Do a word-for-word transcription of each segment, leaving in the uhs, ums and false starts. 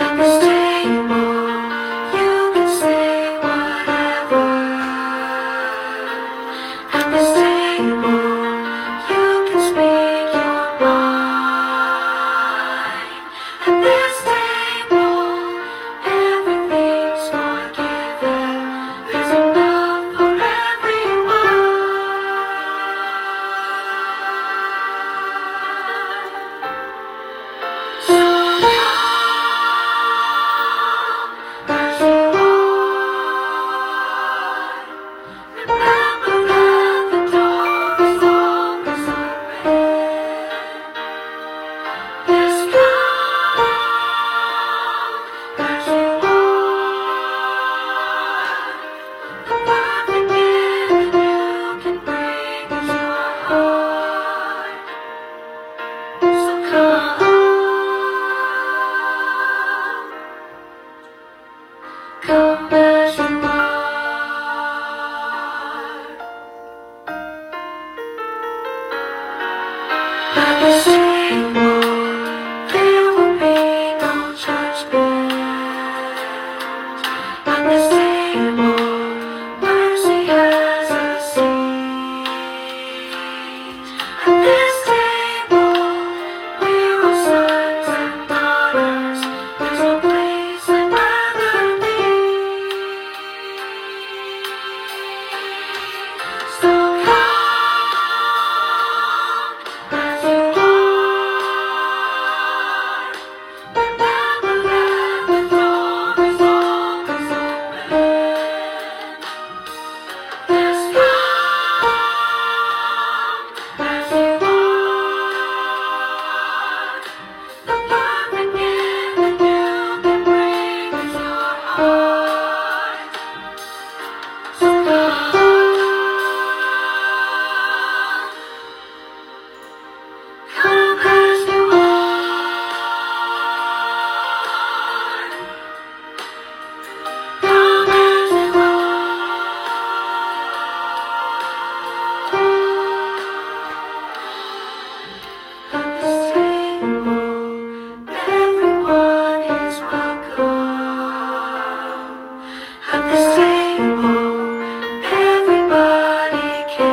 this table, you can say whatever. At this table, you can speak your mind. At this table, everything's forgiven. There's enough for everyone. So come as you are. Remember that the door is always open. Yes, come as you are. The perfect gift you can bring is your heart. So come, come as you are. At this table, there will be no judgment. At this table, mercy has a seat. At this table, we're all sons and daughters. There's no place I'd rather be. So come as you are. Remember that the door is always open. Yes, come as you are. The perfect gift that you can bring is your heart. So come, come as you are. Come as you are. At this table, everyone is welcome. At this table, everybody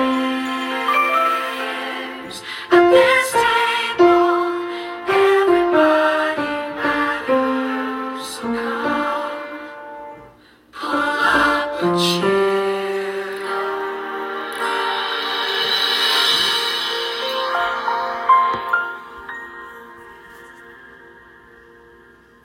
cares. At this table, everybody matters. So come, pull up a chair.